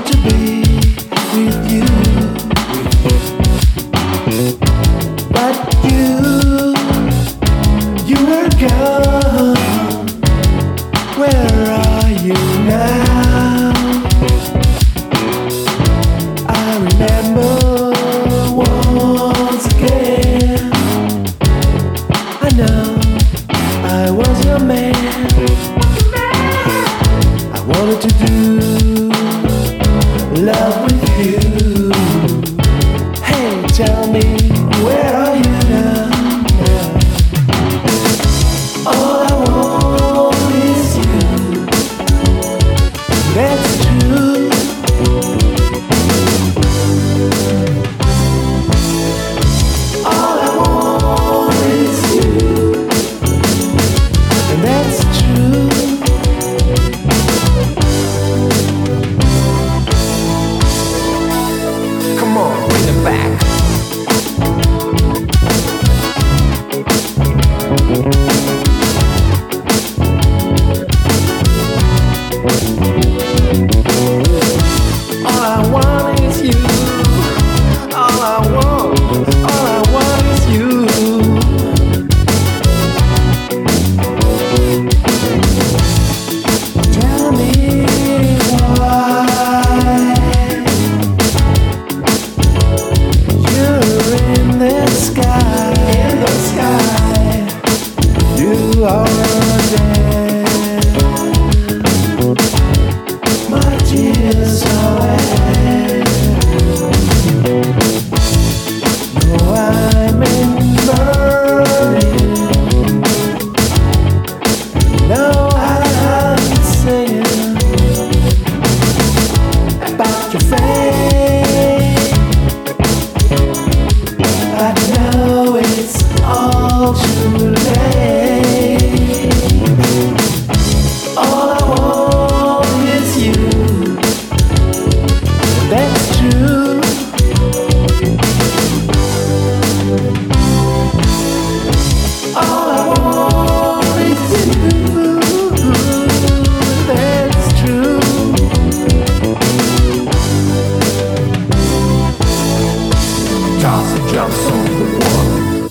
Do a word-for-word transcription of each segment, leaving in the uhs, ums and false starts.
wanted to be with you, but you, you were gone. Where are you now? I remember once again. I know I was your man. I wanted to do love with you. Hey, tell me, where are you now? All I want is you. That's true. All I want is you. And that's true. Come on, bring it back. All I want is you. All I want, all I want is you. Tell me why you're in the sky, in the sky. You are dead. My tears are wet. No, I'm in burning. No, I'm singing about your face. I know it's all too late. All I want is you. That's true. All I want is you. That's true. Johnson jumps on the wall.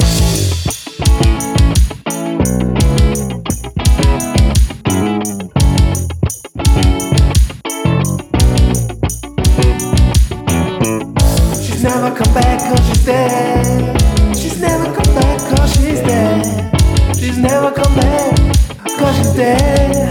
She's never come back cause she's dead. She's never come back cause she's dead. She's never come back cause she's dead.